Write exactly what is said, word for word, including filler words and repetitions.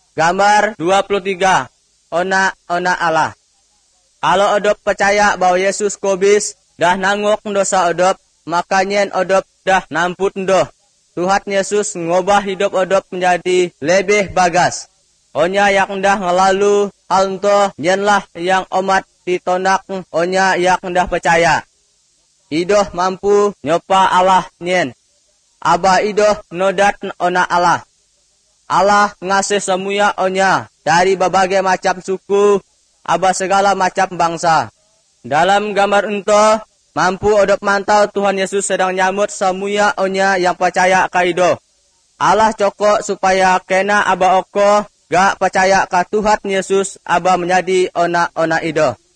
Gambar dua puluh tiga. Ona-ona Allah. Kalau odop percaya bahwa Yesus kobis dah nangok dosa odop, makanya odop dah namput ndoh. Tuhan Yesus ngubah hidup odop menjadi lebih bagas. Onya yang dah ngelalu hal ento nyenlah yang omat ditonak onya yang dah percaya. Idoh mampu nyopa Allah nyen. Aba idoh nodat ona Allah. Allah ngasih semua onya dari berbagai macam suku, aba segala macam bangsa. Dalam gambar ento, mampu odop mantau Tuhan Yesus sedang nyambut semua onya yang percaya ke idoh. Allah cokok supaya kena aba oko gak percaya ke Tuhan Yesus aba menjadi ona-ona idoh.